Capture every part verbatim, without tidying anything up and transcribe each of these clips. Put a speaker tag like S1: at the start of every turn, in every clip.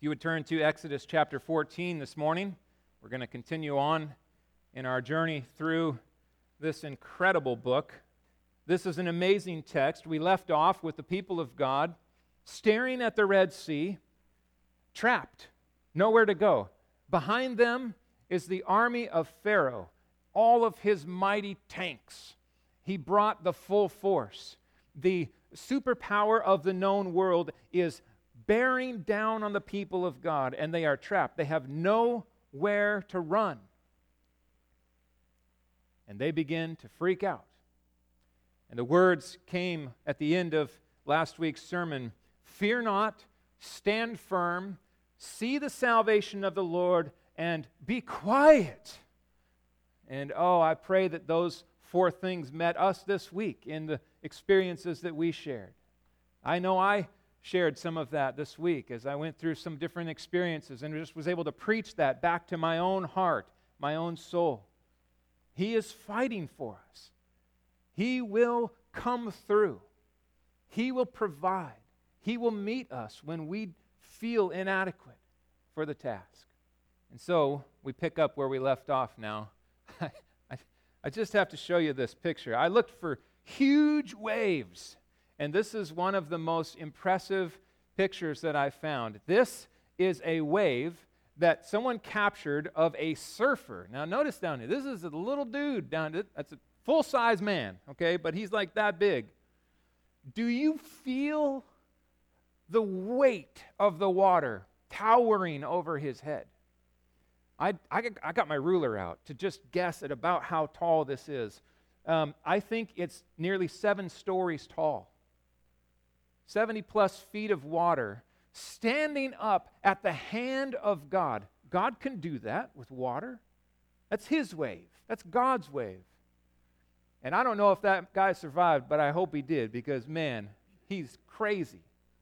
S1: you would turn to Exodus chapter fourteen this morning, we're going to continue on in our journey through this incredible book. This is an amazing text. We left off with the people of God staring at the Red Sea, trapped, nowhere to go. Behind them is the army of Pharaoh, all of his mighty tanks. He brought the full force. The superpower of the known world is bearing down on the people of God, and they are trapped. They have nowhere to run. And they begin to freak out. And the words came at the end of last week's sermon, "Fear not, stand firm, see the salvation of the Lord, and be quiet." And oh, I pray that those four things met us this week in the experiences that we shared. I know I shared some of that this week as I went through some different experiences and just was able to preach that back to my own heart, my own soul. He is fighting for us. He will come through. He will provide. He will meet us when we feel inadequate for the task. And so we pick up where we left off now. I, I, I just have to show you this picture. I looked for huge waves, and this is one of the most impressive pictures that I found. This is a wave that someone captured of a surfer. Now notice down here, this is a little dude down there. That's a full-size man, okay, but he's like that big. Do you feel the weight of the water towering over his head? I, I, I got my ruler out to just guess at about how tall this is. Um, I think it's nearly seven stories tall. seventy plus feet of water standing up at the hand of God. God can do that with water. That's His wave. That's God's wave. And I don't know if that guy survived, but I hope he did because, man, he's crazy.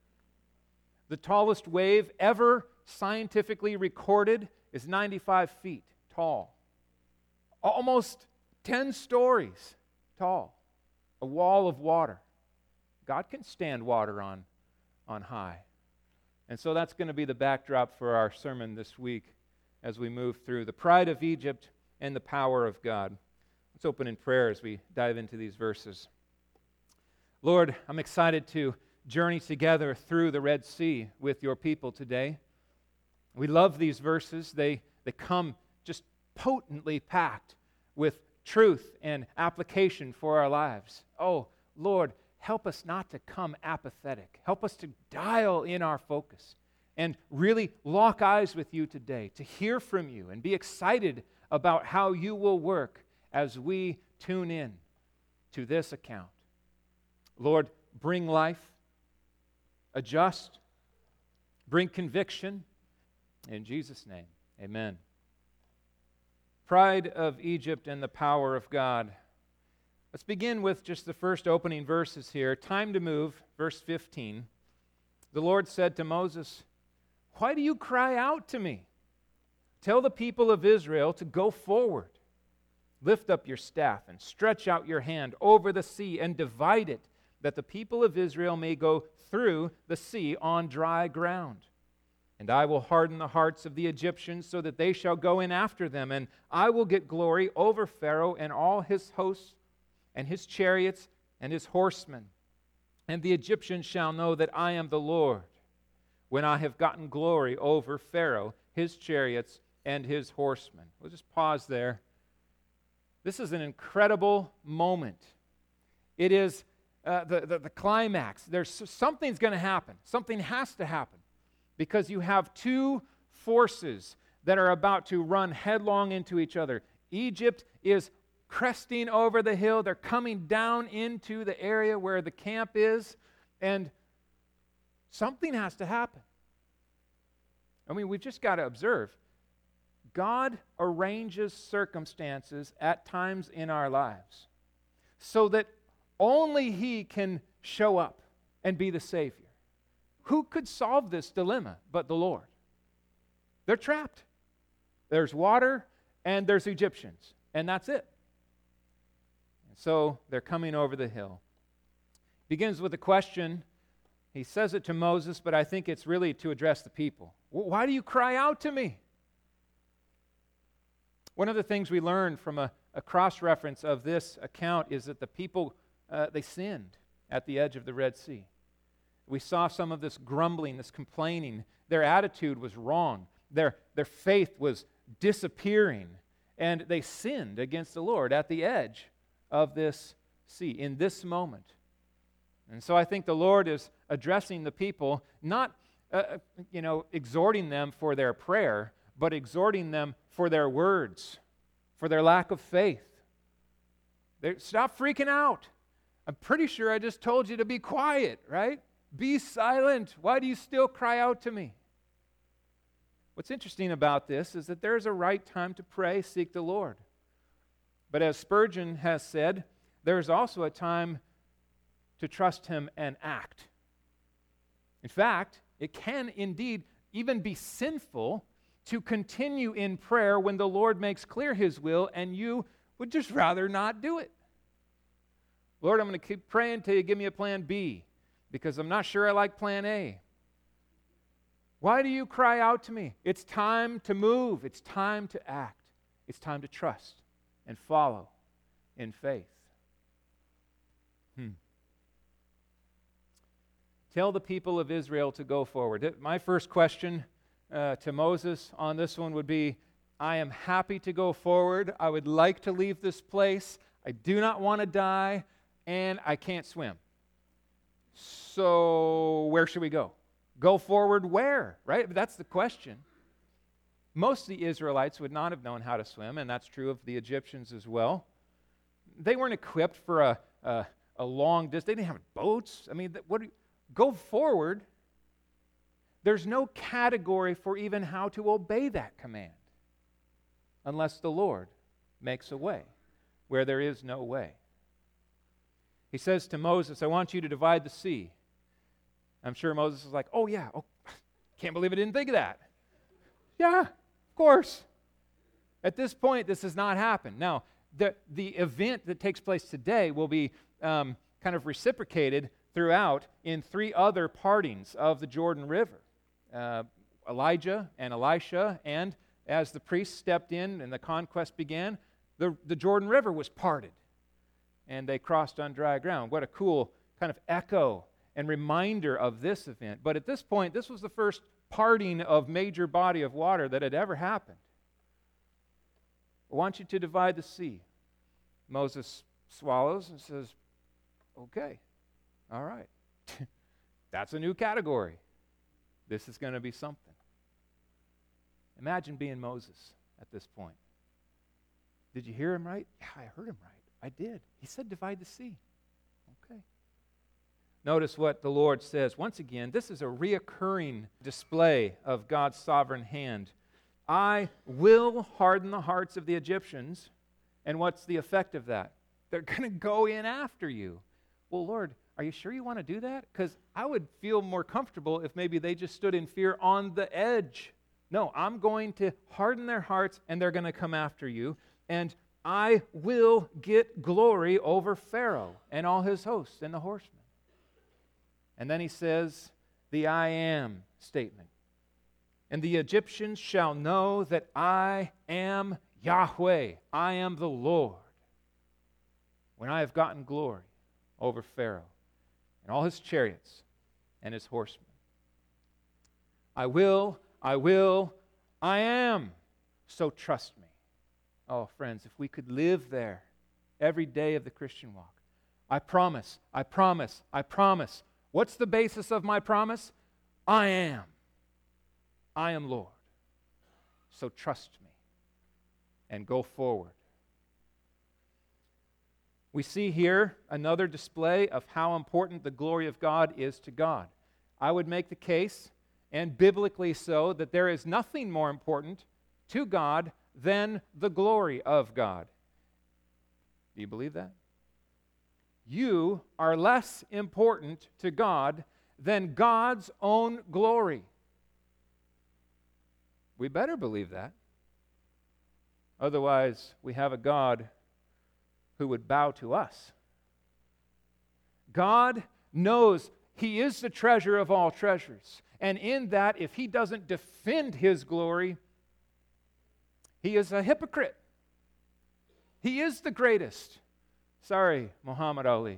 S1: The tallest wave ever scientifically recorded is ninety-five feet tall. Almost ten stories tall. A wall of water. God can stand water on, on high. And so that's going to be the backdrop for our sermon this week as we move through the pride of Egypt and the power of God. Let's open in prayer as we dive into these verses. Lord, I'm excited to journey together through the Red Sea with your people today. We love these verses. They, they come just potently packed with truth and application for our lives. Oh, Lord, help us not to come apathetic. Help us to dial in our focus and really lock eyes with you today, to hear from you and be excited about how you will work as we tune in to this account. Lord, bring life, adjust, bring conviction. In Jesus' name, amen. Pride of Egypt and the power of God. Let's begin with just the first opening verses here. Time to move, verse fifteen. The Lord said to Moses, "Why do you cry out to me? Tell the people of Israel to go forward. Lift up your staff and stretch out your hand over the sea and divide it, that the people of Israel may go through the sea on dry ground. And I will harden the hearts of the Egyptians so that they shall go in after them, and I will get glory over Pharaoh and all his hosts and his chariots and his horsemen. And the Egyptians shall know that I am the Lord, when I have gotten glory over Pharaoh, his chariots, and his horsemen." We'll just pause there. This is an incredible moment. It is uh, the, the, the climax. There's something's going to happen. Something has to happen. Because you have two forces that are about to run headlong into each other. Egypt is cresting over the hill. They're coming down into the area where the camp is, and something has to happen. I mean, we've just got to observe. God arranges circumstances at times in our lives so that only He can show up and be the Savior. Who could solve this dilemma but the Lord? They're trapped. There's water and there's Egyptians, and that's it. And so they're coming over the hill. Begins with a question. He says it to Moses, but I think it's really to address the people. Why do you cry out to me? One of the things we learned from a, a cross-reference of this account is that the people, uh, they sinned at the edge of the Red Sea. We saw some of this grumbling, this complaining. Their attitude was wrong. Their, their faith was disappearing. And they sinned against the Lord at the edge of this sea, in this moment. And so I think the Lord is addressing the people, not uh, you know, exhorting them for their prayer, but exhorting them for their words, for their lack of faith. They, stop freaking out. I'm pretty sure I just told you to be quiet, right? Be silent. Why do you still cry out to me? What's interesting about this is that there's a right time to pray, seek the Lord. But as Spurgeon has said, there's also a time to trust Him and act. In fact, it can indeed even be sinful to continue in prayer when the Lord makes clear His will and you would just rather not do it. Lord, I'm going to keep praying until you give me a plan B because I'm not sure I like plan A. Why do you cry out to me? It's time to move. It's time to act. It's time to trust and follow in faith. Hmm. Tell the people of Israel to go forward. My first question uh, to Moses on this one would be, I am happy to go forward. I would like to leave this place. I do not want to die, and I can't swim. So where should we go? Go forward where, right? That's the question. Most of the Israelites would not have known how to swim, and that's true of the Egyptians as well. They weren't equipped for a, a, a long distance. They didn't have boats. I mean, what? Do you, go forward. There's no category for even how to obey that command unless the Lord makes a way where there is no way. He says to Moses, I want you to divide the sea. I'm sure Moses is like, oh yeah, oh, can't believe I didn't think of that. Yeah, of course. At this point, this has not happened. Now, the, the event that takes place today will be um, kind of reciprocated throughout in three other partings of the Jordan River. Uh, Elijah and Elisha, and as the priests stepped in and the conquest began, the, the Jordan River was parted, and they crossed on dry ground. What a cool kind of echo and reminder of this event. But at this point, this was the first parting of major body of water that had ever happened. I want you to divide the sea. Moses swallows and says, okay, all right. That's a new category. This is going to be something. Imagine being Moses at this point. Did you hear him right? Yeah, I heard him right. I did. He said divide the sea. Okay. Notice what the Lord says. Once again, this is a reoccurring display of God's sovereign hand. I will harden the hearts of the Egyptians. And what's the effect of that? They're going to go in after you. Well, Lord, are you sure you want to do that? Because I would feel more comfortable if maybe they just stood in fear on the edge. No, I'm going to harden their hearts, and they're going to come after you. And I will get glory over Pharaoh and all his hosts and the horsemen. And then he says the I am statement. And the Egyptians shall know that I am Yahweh. I am the Lord. When I have gotten glory over Pharaoh and all his chariots and his horsemen. I will, I will, I am. So trust me. Oh, friends, if we could live there every day of the Christian walk. I promise, I promise, I promise. What's the basis of my promise? I am. I am Lord. So trust me and go forward. We see here another display of how important the glory of God is to God. I would make the case, and biblically so, that there is nothing more important to God than the glory of God. Do you believe that? You are less important to God than God's own glory. We better believe that. Otherwise, we have a God who would bow to us. God knows He is the treasure of all treasures, And in that, if he doesn't defend his glory, he is a hypocrite. He is the greatest. Sorry, Muhammad Ali.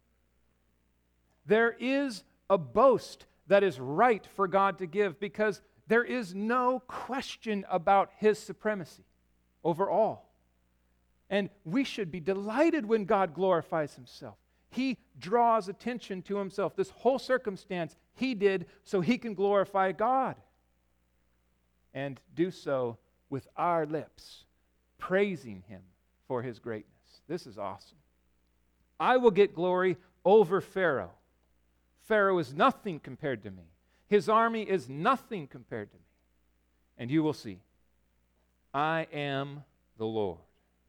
S1: There is a boast that is right for God to give because there is no question about his supremacy over all. And we should be delighted when God glorifies himself. He draws attention to himself. This whole circumstance he did so he can glorify God and do so with our lips, praising him for his greatness. This is awesome. I will get glory over Pharaoh. Pharaoh is nothing compared to me. His army is nothing compared to me. And you will see, I am the Lord.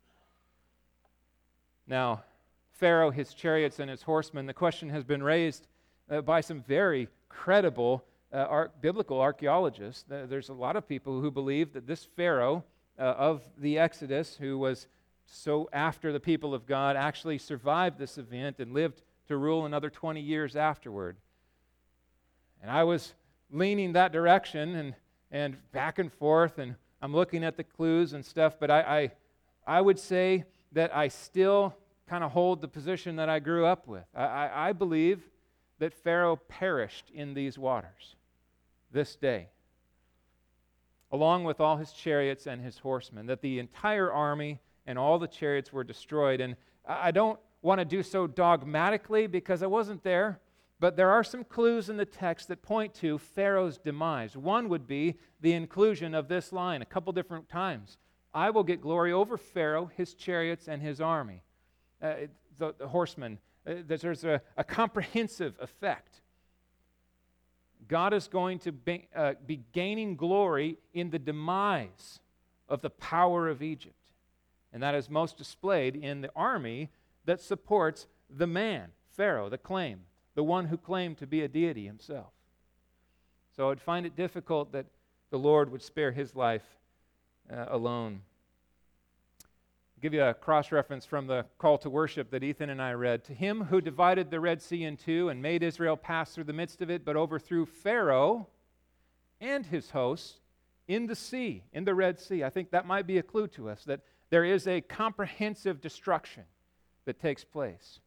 S1: Now, Pharaoh, his chariots, and his horsemen, the question has been raised uh, by some very credible uh, ar- biblical archaeologists. Uh, there's a lot of people who believe that this Pharaoh uh, of the Exodus, who was so after the people of God, actually survived this event and lived to rule another twenty years afterward. And I was leaning that direction and, and back and forth, and I'm looking at the clues and stuff, but I, I, I would say that I still kind of hold the position that I grew up with. I, I, I believe that Pharaoh perished in these waters this day, along with all his chariots and his horsemen, that the entire army and all the chariots were destroyed. And I don't want to do so dogmatically because I wasn't there, but there are some clues in the text that point to Pharaoh's demise. One would be the inclusion of this line a couple different times. I will get glory over Pharaoh, his chariots, and his army. Uh, the, the horsemen. Uh, there's a, a comprehensive effect. God is going to be, uh, be gaining glory in the demise of the power of Egypt. And that is most displayed in the army that supports the man, Pharaoh, the claim, the one who claimed to be a deity himself. So I'd find it difficult that the Lord would spare his life uh, alone. I'll give you a cross-reference from the call to worship that Ethan and I read. To him who divided the Red Sea in two and made Israel pass through the midst of it, but overthrew Pharaoh and his hosts in the sea, in the Red Sea. I think that might be a clue to us, that there is a comprehensive destruction that takes place.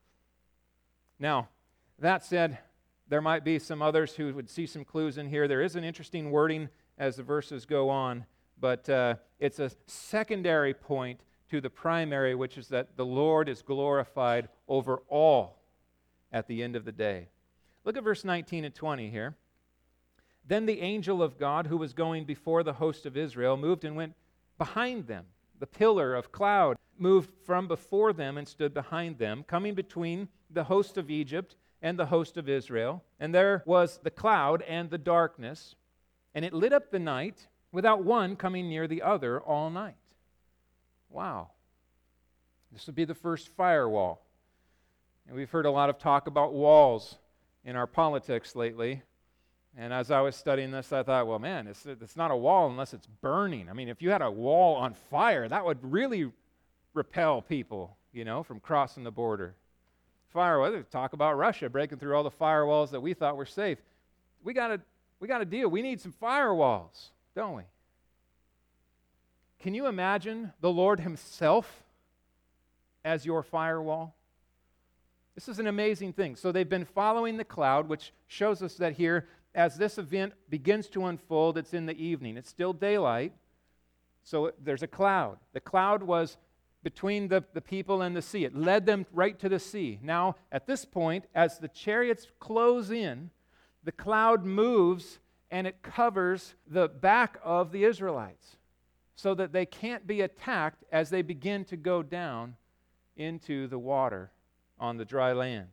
S1: Now, that said, there might be some others who would see some clues in here. There is an interesting wording as the verses go on, but uh, it's a secondary point to the primary, which is that the Lord is glorified over all at the end of the day. Look at verse nineteen and twenty here. Then the angel of God, who was going before the host of Israel, moved and went behind them. The pillar of cloud moved from before them and stood behind them, coming between the host of Egypt and the host of Israel. And there was the cloud and the darkness, and it lit up the night without one coming near the other all night. Wow. This would be the first firewall. And we've heard a lot of talk about walls in our politics lately. And as I was studying this, I thought, well, man, it's, it's not a wall unless it's burning. I mean, if you had a wall on fire, that would really repel people, you know, from crossing the border. Firewall, talk about Russia breaking through all the firewalls that we thought were safe. We got to we got to deal. We need some firewalls, don't we? Can you imagine the Lord himself as your firewall? This is an amazing thing. So they've been following the cloud, which shows us that here, as this event begins to unfold, it's in the evening. It's still daylight, so there's a cloud. The cloud was between the, the people and the sea. It led them right to the sea. Now, at this point, as the chariots close in, the cloud moves and it covers the back of the Israelites so that they can't be attacked as they begin to go down into the water on the dry land.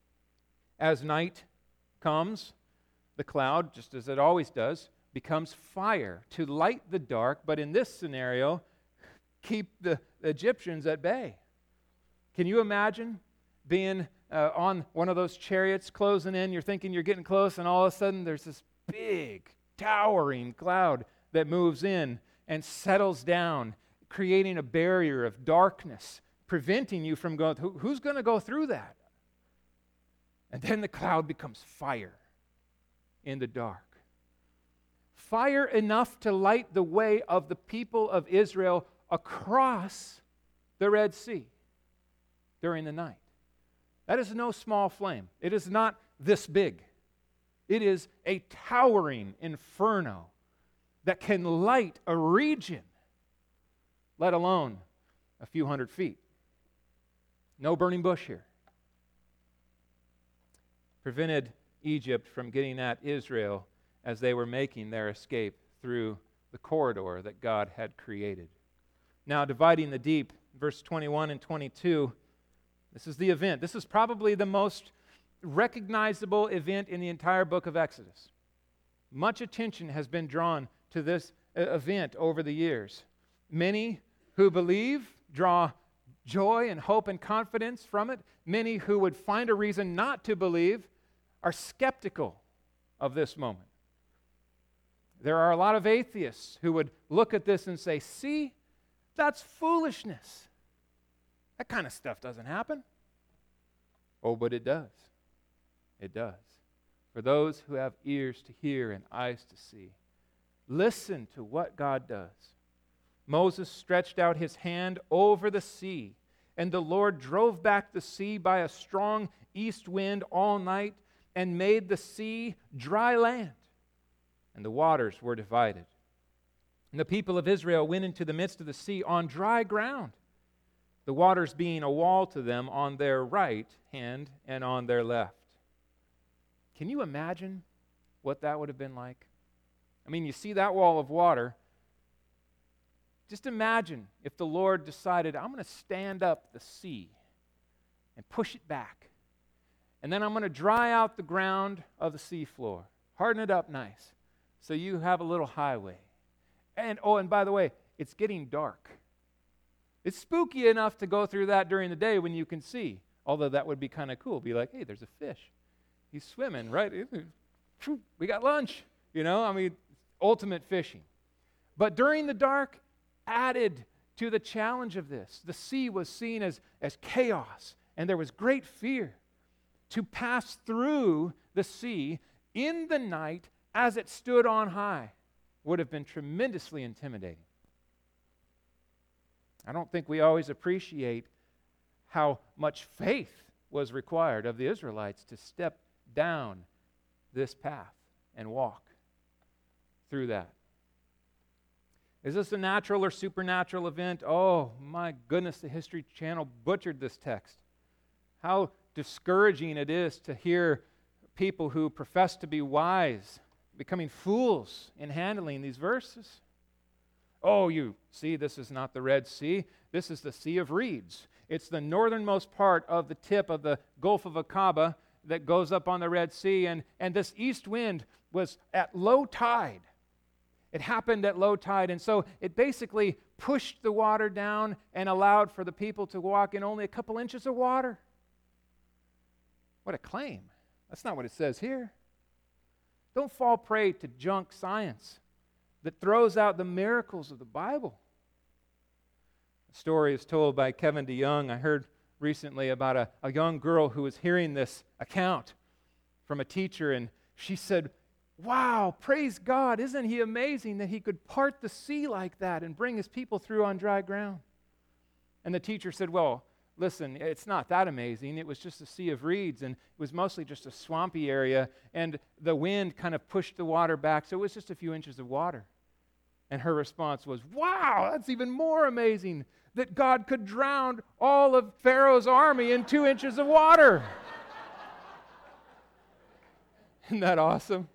S1: As night comes, the cloud, just as it always does, becomes fire to light the dark, but in this scenario, keep the Egyptians at bay. Can you imagine being uh, on one of those chariots closing in? You're thinking you're getting close, and all of a sudden there's this big, towering cloud that moves in and settles down, creating a barrier of darkness, preventing you from going. Who, who's going to go through that? And then the cloud becomes fire. in the dark. Fire enough to light the way of the people of Israel across the Red Sea during the night. That is no small flame. It is not this big. It is a towering inferno that can light a region, let alone a few hundred feet. No burning bush here. Prevented Egypt from getting at Israel as they were making their escape through the corridor that God had created. Now, dividing the deep, verse twenty-one and twenty-two, this is the event. This is probably the most recognizable event in the entire book of Exodus. Much attention has been drawn to this event over the years. Many who believe draw joy and hope and confidence from it. Many who would find a reason not to believe are skeptical of this moment. There are a lot of atheists who would look at this and say, see, that's foolishness. That kind of stuff doesn't happen. Oh, but it does. It does. For those who have ears to hear and eyes to see, listen to what God does. Moses stretched out his hand over the sea, and the Lord drove back the sea by a strong east wind all night and made the sea dry land, and the waters were divided. And the people of Israel went into the midst of the sea on dry ground, the waters being a wall to them on their right hand and on their left. Can you imagine what that would have been like? I mean, you see that wall of water. Just imagine if the Lord decided, I'm going to stand up the sea and push it back. And then I'm going to dry out the ground of the seafloor, harden it up nice, so you have a little highway. And, oh, and by the way, it's getting dark. It's spooky enough to go through that during the day when you can see, although that would be kind of cool. Be like, hey, there's a fish. He's swimming, right? We got lunch, you know? I mean, ultimate fishing. But during the dark, added to the challenge of this, the sea was seen as, as chaos, and there was great fear. To pass through the sea in the night as it stood on high would have been tremendously intimidating. I don't think we always appreciate how much faith was required of the Israelites to step down this path and walk through that. Is this a natural or supernatural event? Oh, my goodness, the History Channel butchered this text. How discouraging it is to hear people who profess to be wise becoming fools in handling these verses. Oh, you see, this is not the Red Sea. This is the Sea of Reeds. It's the northernmost part of the tip of the Gulf of Aqaba that goes up on the Red Sea, and, and this east wind was at low tide. It happened at low tide, and so it basically pushed the water down and allowed for the people to walk in only a couple inches of water. What a claim. That's not what it says here. Don't fall prey to junk science that throws out the miracles of the Bible. A story is told by Kevin DeYoung. I heard recently about a, a young girl who was hearing this account from a teacher, and she said, wow, praise God, isn't he amazing that he could part the sea like that and bring his people through on dry ground? And the teacher said, well, listen, it's not that amazing. It was just a sea of reeds, and it was mostly just a swampy area, and the wind kind of pushed the water back, so it was just a few inches of water. And her response was, wow, that's even more amazing that God could drown all of Pharaoh's army in two inches of water. Isn't that awesome?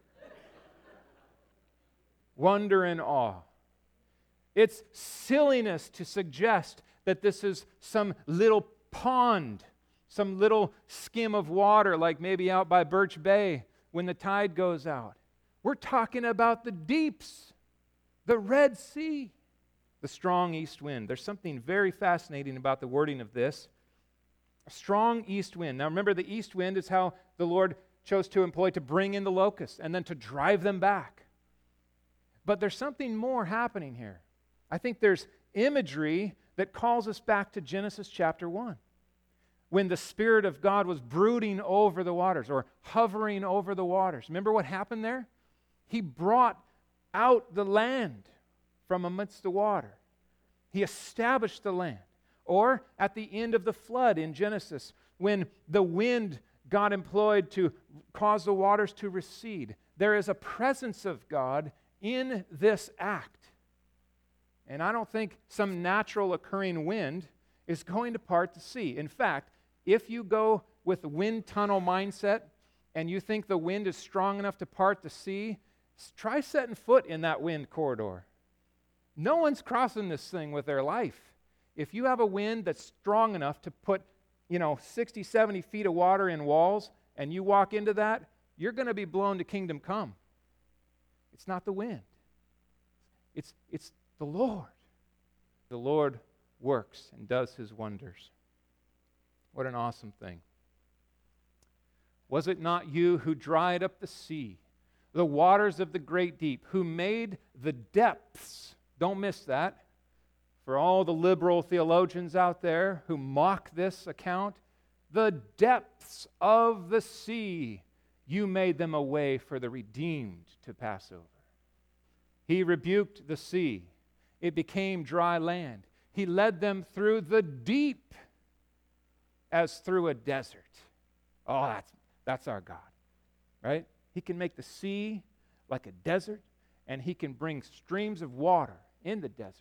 S1: Wonder and awe. It's silliness to suggest that this is some little pond, some little skim of water, like maybe out by Birch Bay when the tide goes out. We're talking about the deeps, the Red Sea, the strong east wind. There's something very fascinating about the wording of this. A strong east wind. Now remember, the east wind is how the Lord chose to employ to bring in the locusts and then to drive them back. But there's something more happening here. I think there's imagery that calls us back to Genesis chapter one. when the Spirit of God was brooding over the waters or hovering over the waters. Remember what happened there? He brought out the land from amidst the water. He established the land. Or at the end of the flood in Genesis, when the wind God employed to cause the waters to recede, there is a presence of God in this act. And I don't think some natural occurring wind is going to part the sea. In fact, if you go with the wind tunnel mindset and you think the wind is strong enough to part the sea, try setting foot in that wind corridor. No one's crossing this thing with their life. If you have a wind that's strong enough to put, you know, sixty, seventy feet of water in walls and you walk into that, you're going to be blown to kingdom come. It's not the wind. It's, it's the Lord. The Lord works and does His wonders. What an awesome thing. Was it not you who dried up the sea, the waters of the great deep, who made the depths? Don't miss that. For all the liberal theologians out there who mock this account, the depths of the sea, you made them a way for the redeemed to pass over. He rebuked the sea. It became dry land. He led them through the deep as through a desert. Oh, that's, that's our God, right? He can make the sea like a desert, and He can bring streams of water in the desert.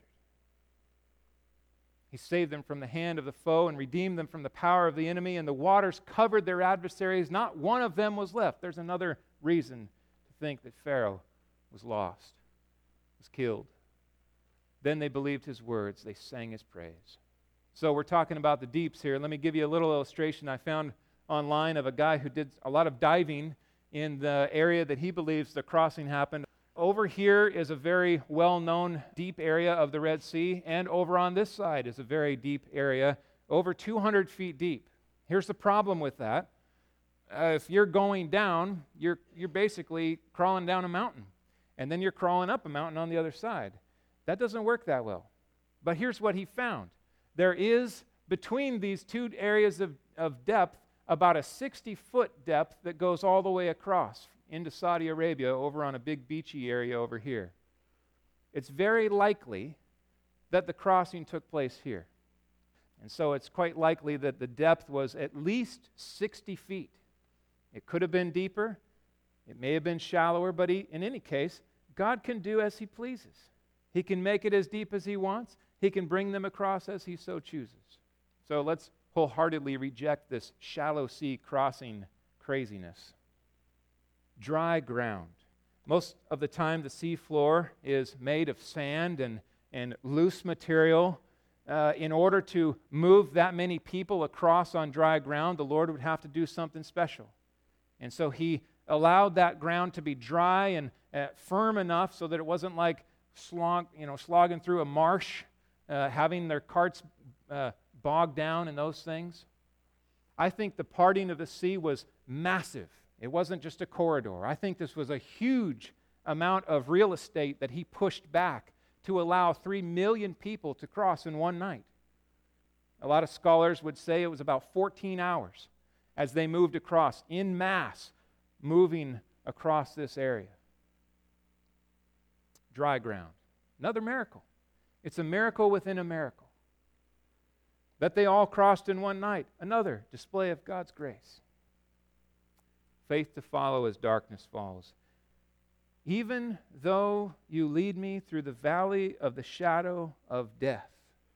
S1: He saved them from the hand of the foe and redeemed them from the power of the enemy, and the waters covered their adversaries. Not one of them was left. There's another reason to think that Pharaoh was lost, was killed. Then they believed his words. They sang his praise. So we're talking about the deeps here. Let me give you a little illustration I found online of a guy who did a lot of diving in the area that he believes the crossing happened. Over here is a very well-known deep area of the Red Sea, and over on this side is a very deep area, over two hundred feet deep. Here's the problem with that. Uh, if you're going down, you're, you're basically crawling down a mountain, and then you're crawling up a mountain on the other side. That doesn't work that well. But here's what he found. There is, between these two areas of, of depth, about a sixty-foot depth that goes all the way across into Saudi Arabia over on a big beachy area over here. It's very likely that the crossing took place here. And so it's quite likely that the depth was at least sixty feet. It could have been deeper. It may have been shallower, but he, in any case, God can do as He pleases. He can make it as deep as He wants. He can bring them across as He so chooses. So let's wholeheartedly reject this shallow sea crossing craziness. Dry ground. Most of the time the sea floor is made of sand and, and loose material. Uh, in order to move that many people across on dry ground, the Lord would have to do something special. And so He allowed that ground to be dry and uh, firm enough so that it wasn't like slog, you know, slogging through a marsh, uh, having their carts uh, bogged down and those things. I think the parting of the sea was massive. It wasn't just a corridor. I think this was a huge amount of real estate that He pushed back to allow three million people to cross in one night. A lot of scholars would say it was about fourteen hours as they moved across, en masse, moving across this area. Dry ground. Another miracle. It's a miracle within a miracle. That they all crossed in one night. Another display of God's grace. Faith to follow as darkness falls. Even though you lead me through the valley of the shadow of death,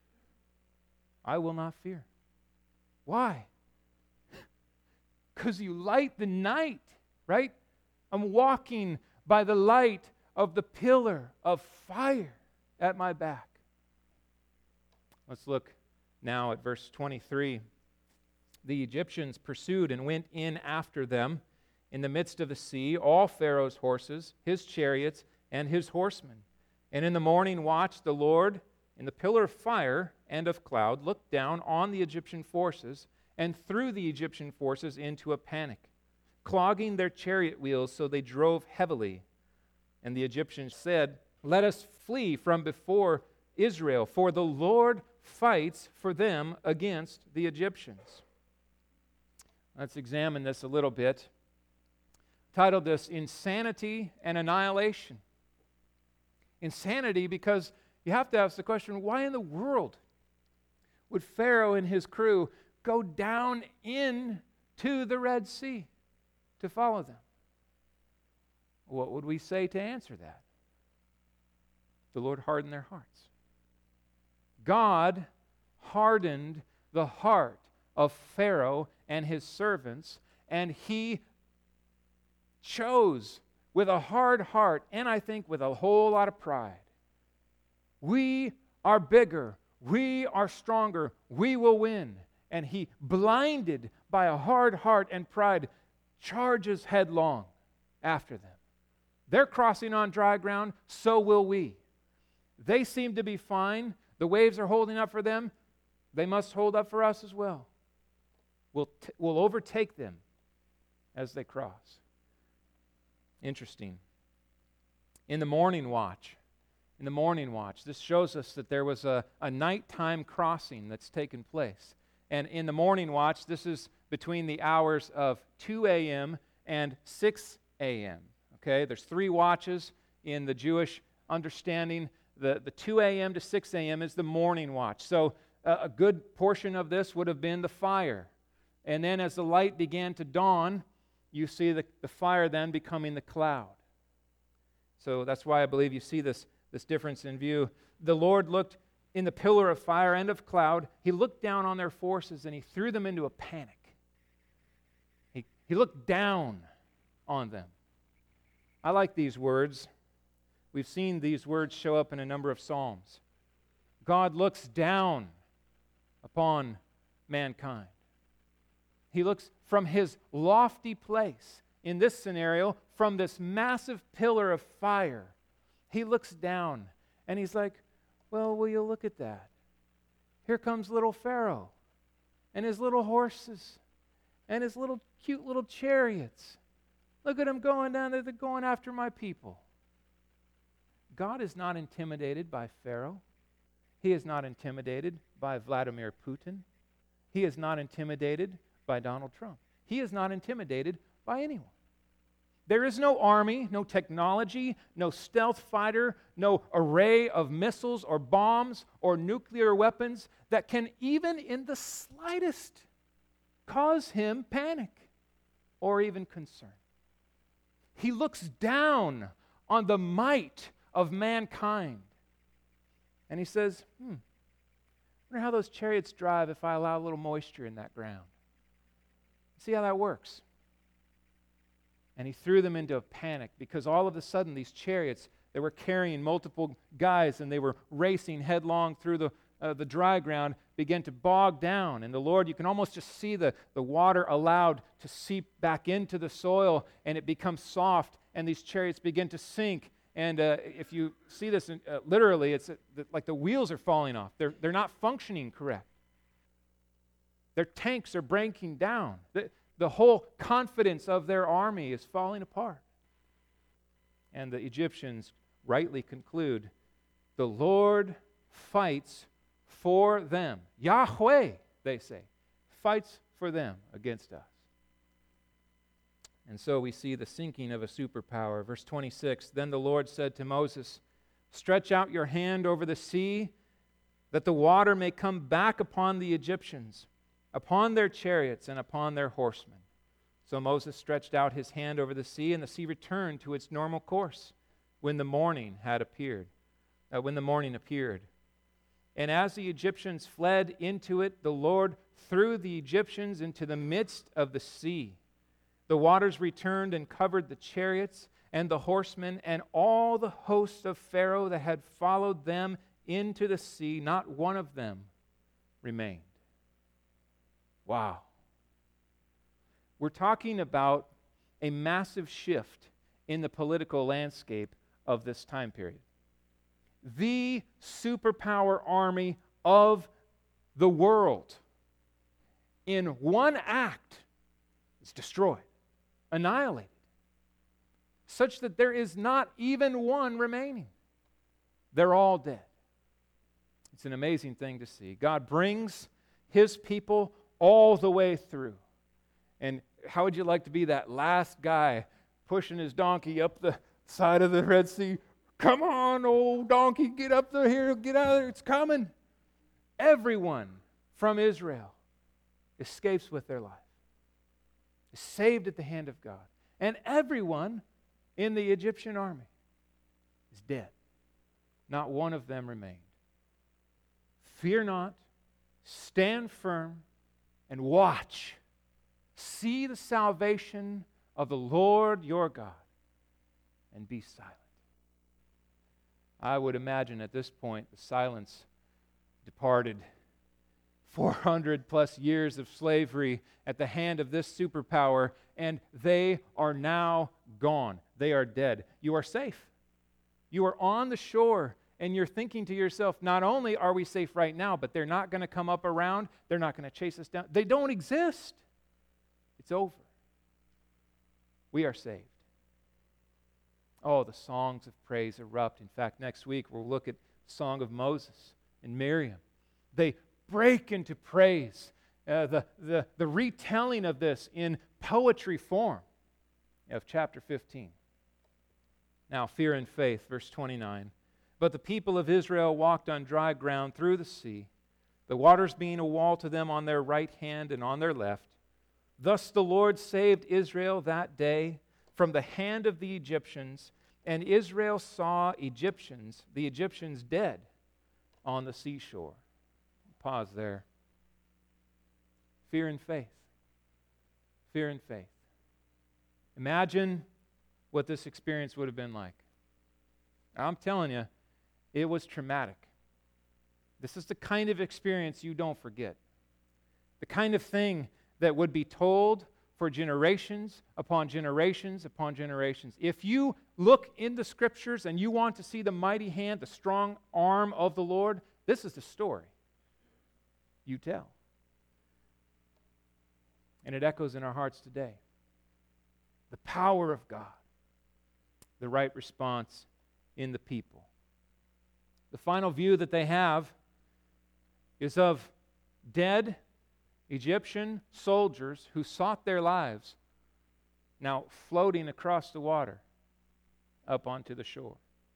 S1: I will not fear. Why? Because you light the night, right? I'm walking by the light of the pillar of fire at my back. Let's look now at verse twenty-three. The Egyptians pursued and went in after them in the midst of the sea, all Pharaoh's horses, his chariots, and his horsemen. And in the morning watch, the Lord, in the pillar of fire and of cloud, looked down on the Egyptian forces and threw the Egyptian forces into a panic, clogging their chariot wheels so they drove heavily. And the Egyptians said, "Let us flee from before Israel, for the Lord fights for them against the Egyptians." Let's examine this a little bit. Titled this, Insanity and Annihilation. Insanity because you have to ask the question, why in the world would Pharaoh and his crew go down into the Red Sea to follow them? What would we say to answer that? The Lord hardened their hearts. God hardened the heart of Pharaoh and his servants, and he chose with a hard heart, and I think with a whole lot of pride. We are bigger. We are stronger. We will win. And he, blinded by a hard heart and pride, charges headlong after them. They're crossing on dry ground, so will we. They seem to be fine. The waves are holding up for them. They must hold up for us as well. We'll, t- we'll overtake them as they cross. Interesting. In the morning watch, in the morning watch, this shows us that there was a, a nighttime crossing that's taken place. And in the morning watch, this is between the hours of two a.m. and six a.m. Okay, there's three watches in the Jewish understanding. The, the two a.m. to six a.m. is the morning watch. So uh, a good portion of this would have been the fire. And then as the light began to dawn, you see the, the fire then becoming the cloud. So that's why I believe you see this, this difference in view. The Lord looked in the pillar of fire and of cloud. He looked down on their forces and he threw them into a panic. He, he looked down on them. I like these words. We've seen these words show up in a number of Psalms. God looks down upon mankind. He looks from his lofty place, in this scenario, from this massive pillar of fire. He looks down and he's like, well, will you look at that? Here comes little Pharaoh and his little horses and his little cute little chariots. Look at him going down there. They're going after my people. God is not intimidated by Pharaoh. He is not intimidated by Vladimir Putin. He is not intimidated by Donald Trump. He is not intimidated by anyone. There is no army, no technology, no stealth fighter, no array of missiles or bombs or nuclear weapons that can even in the slightest cause him panic or even concern. He looks down on the might of mankind and he says, hmm, I wonder how those chariots drive if I allow a little moisture in that ground. See how that works? And he threw them into a panic because all of a sudden these chariots, they were carrying multiple guys and they were racing headlong through the, uh, the dry ground, began to bog down. And the Lord, you can almost just see the, the water allowed to seep back into the soil and it becomes soft and these chariots begin to sink. And uh, if you see this in, uh, literally, it's uh, like the wheels are falling off. They're, they're not functioning correct. Their tanks are breaking down. The, the whole confidence of their army is falling apart. And the Egyptians rightly conclude, the Lord fights for them. Yahweh, they say, fights for them against us. And so we see the sinking of a superpower. Verse twenty-six, then the Lord said to Moses, stretch out your hand over the sea, that the water may come back upon the Egyptians, upon their chariots and upon their horsemen. So Moses stretched out his hand over the sea, and the sea returned to its normal course when the morning had appeared. Uh, when the morning appeared. And as the Egyptians fled into it, the Lord threw the Egyptians into the midst of the sea. The waters returned and covered the chariots and the horsemen and all the hosts of Pharaoh that had followed them into the sea. Not one of them remained. Wow. We're talking about a massive shift in the political landscape of this time period. The superpower army of the world, in one act, is destroyed, annihilated, such that there is not even one remaining. They're all dead. It's an amazing thing to see. God brings his people all the way through. And how would you like to be that last guy pushing his donkey up the side of the Red Sea? Come on, old donkey, get up there here, get out of there, it's coming. Everyone from Israel escapes with their life, is saved at the hand of God. And everyone in the Egyptian army is dead. Not one of them remained. Fear not, stand firm, and watch. See the salvation of the Lord your God, and be silent. I would imagine at this point the silence departed. four hundred plus years of slavery at the hand of this superpower, and they are now gone. They are dead. You are safe. You are on the shore, and you're thinking to yourself, not only are we safe right now, but they're not going to come up around. They're not going to chase us down. They don't exist. It's over. We are saved. Oh, the songs of praise erupt. In fact, next week we'll look at the song of Moses and Miriam. They break into praise. Uh, the, the, the retelling of this in poetry form of chapter fifteen. Now, fear and faith, verse twenty-nine. But the people of Israel walked on dry ground through the sea, the waters being a wall to them on their right hand and on their left. Thus the Lord saved Israel that day from the hand of the Egyptians, and Israel saw Egyptians, the Egyptians dead on the seashore. Pause there. Fear and faith. Fear and faith. Imagine what this experience would have been like. I'm telling you, it was traumatic. This is the kind of experience you don't forget. The kind of thing that would be told for generations upon generations upon generations. If you look in the Scriptures and you want to see the mighty hand, the strong arm of the Lord, this is the story you tell. And it echoes in our hearts today. The power of God, the right response in the people. The final view that they have is of dead Egyptian soldiers who sought their lives, now floating across the water up onto the shore.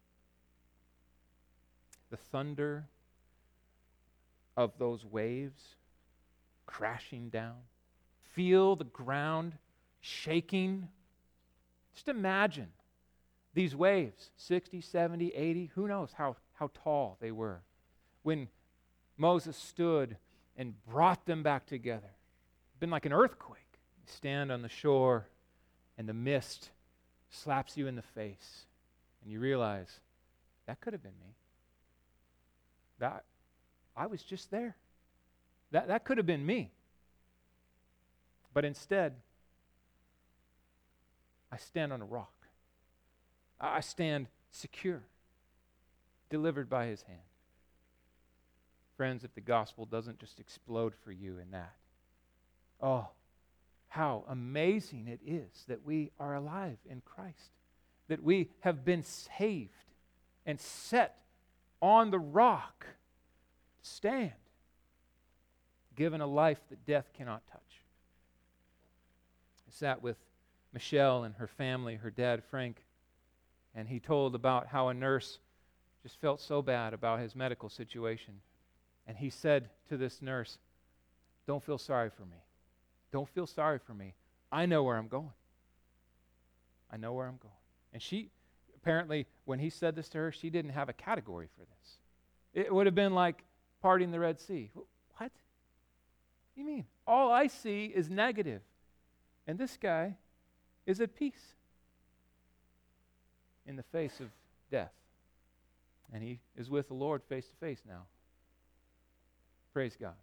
S1: The thunder of those waves crashing down. Feel the ground shaking. Just imagine these waves, sixty, seventy, eighty, who knows how, how tall they were, when Moses stood and brought them back together. It's been like an earthquake. You stand on the shore and the mist slaps you in the face and you realize, that could have been me. That I was just there. That, that could have been me. But instead, I stand on a rock. I stand secure, delivered by His hand. Friends, if the gospel doesn't just explode for you in that, oh, how amazing it is that we are alive in Christ, that we have been saved and set on the rock to stand, given a life that death cannot touch. I sat with Michelle and her family, her dad, Frank, and he told about how a nurse just felt so bad about his medical situation. And he said to this nurse, "Don't feel sorry for me. Don't feel sorry for me. I know where I'm going. I know where I'm going." And she, apparently, when he said this to her, she didn't have a category for this. It would have been like parting the Red Sea. What? What do you mean? All I see is negative. And this guy is at peace in the face of death. And he is with the Lord face to face now. Praise God.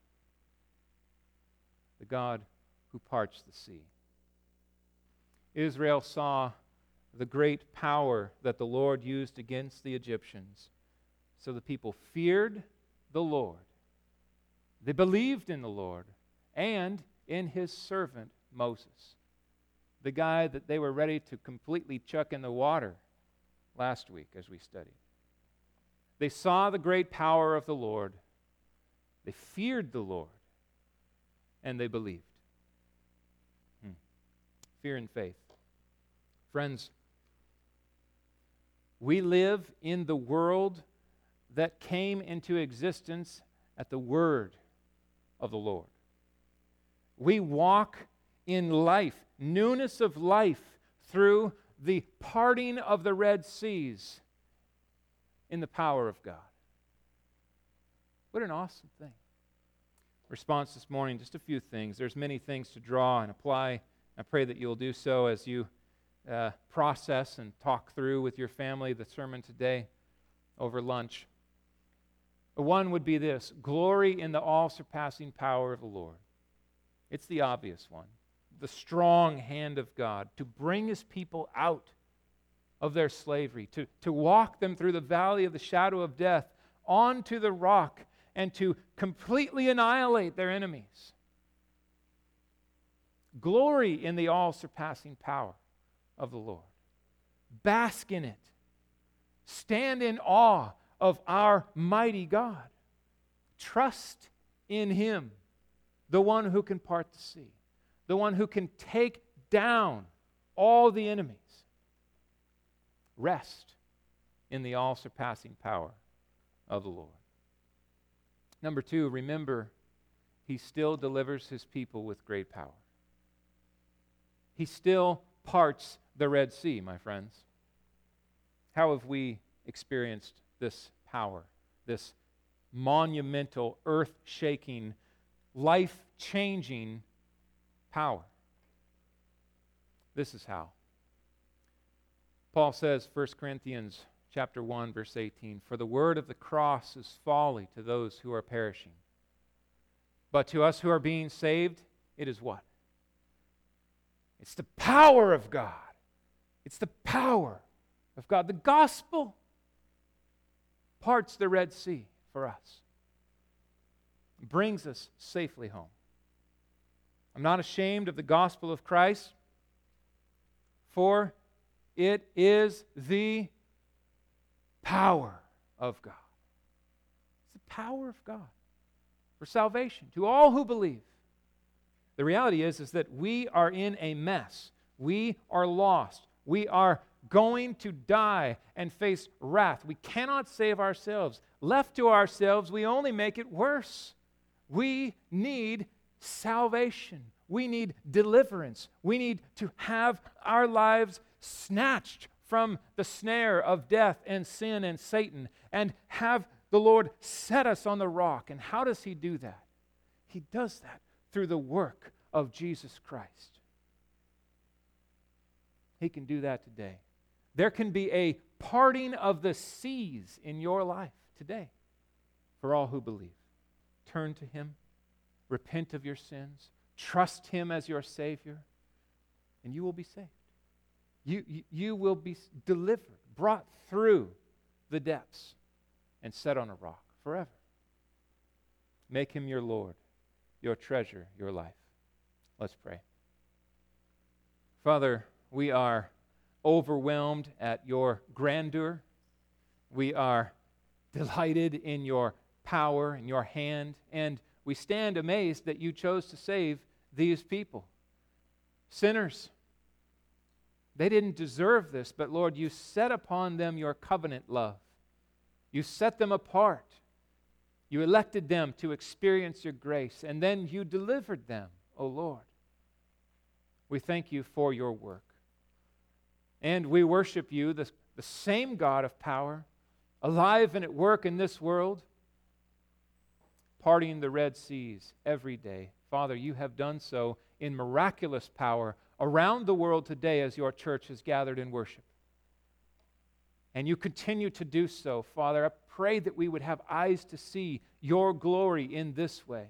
S1: The God who parts the sea. Israel saw the great power that the Lord used against the Egyptians. So the people feared the Lord. They believed in the Lord and in His servant Moses, the guy that they were ready to completely chuck in the water last week as we studied. They saw the great power of the Lord. They feared the Lord, and they believed. Hmm. fear and faith. Friends, we live in the world that came into existence at the word of the Lord. We walk in life, newness of life, through the parting of the Red Seas in the power of God. What an awesome thing. Response this morning, just a few things. There's many things to draw and apply. I pray that you'll do so as you uh, process and talk through with your family the sermon today over lunch. One would be this: glory in the all-surpassing power of the Lord. It's the obvious one. The strong hand of God to bring His people out of their slavery, to, to walk them through the valley of the shadow of death onto the rock, and to completely annihilate their enemies. Glory in the all-surpassing power of the Lord. Bask in it. Stand in awe of our mighty God. Trust in Him, the one who can part the sea, the one who can take down all the enemies. Rest in the all-surpassing power of the Lord. Number two, remember, He still delivers His people with great power. He still parts the Red Sea, my friends. How have we experienced this power, this monumental, earth-shaking, life-changing power? This is how. Paul says, First Corinthians chapter one, verse eighteen, "For the word of the cross is folly to those who are perishing. But to us who are being saved, it is what? It's the power of God. It's the power of God. The gospel parts the Red Sea for us. Brings us safely home. I'm not ashamed of the gospel of Christ, for it is the power of God." It's the power of God for salvation to all who believe. The reality is, is that we are in a mess. We are lost. We are going to die and face wrath. We cannot save ourselves. Left to ourselves, we only make it worse. We need salvation. We need deliverance. We need to have our lives snatched from the snare of death and sin and Satan, and have the Lord set us on the rock. And how does He do that? He does that through the work of Jesus Christ. He can do that today. There can be a parting of the seas in your life today for all who believe. Turn to Him, repent of your sins, trust Him as your Savior, and you will be saved. You, you, you will be delivered, brought through the depths, and set on a rock forever. Make Him your Lord, your treasure, your life. Let's pray. Father, we are overwhelmed at your grandeur. We are delighted in your power and your hand, and we stand amazed that you chose to save these people. Sinners. They didn't deserve this, but Lord, you set upon them your covenant love. You set them apart. You elected them to experience your grace, and then you delivered them, O Lord. We thank you for your work. And we worship you, the, the same God of power, alive and at work in this world, parting the Red Seas every day. Father, you have done so in miraculous power around the world today as your church is gathered in worship. And you continue to do so, Father. I pray that we would have eyes to see your glory in this way.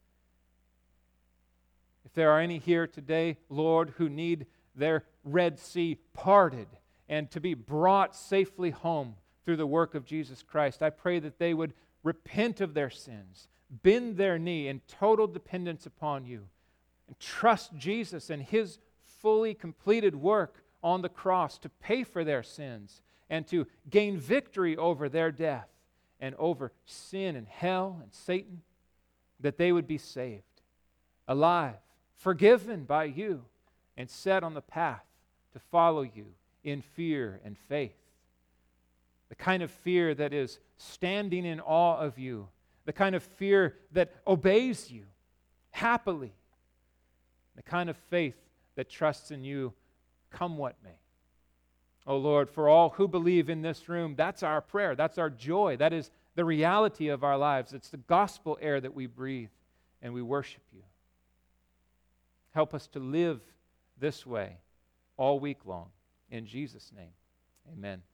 S1: If there are any here today, Lord, who need their Red Sea parted and to be brought safely home through the work of Jesus Christ, I pray that they would repent of their sins, bend their knee in total dependence upon you, and trust Jesus and His fully completed work on the cross to pay for their sins and to gain victory over their death and over sin and hell and Satan, that they would be saved, alive, forgiven by you, and set on the path to follow you in fear and faith. The kind of fear that is standing in awe of you, the kind of fear that obeys you happily, the kind of faith that trusts in you come what may. Oh Lord, for all who believe in this room, that's our prayer, that's our joy, that is the reality of our lives. It's the gospel air that we breathe, and we worship you. Help us to live this way all week long. In Jesus' name, amen.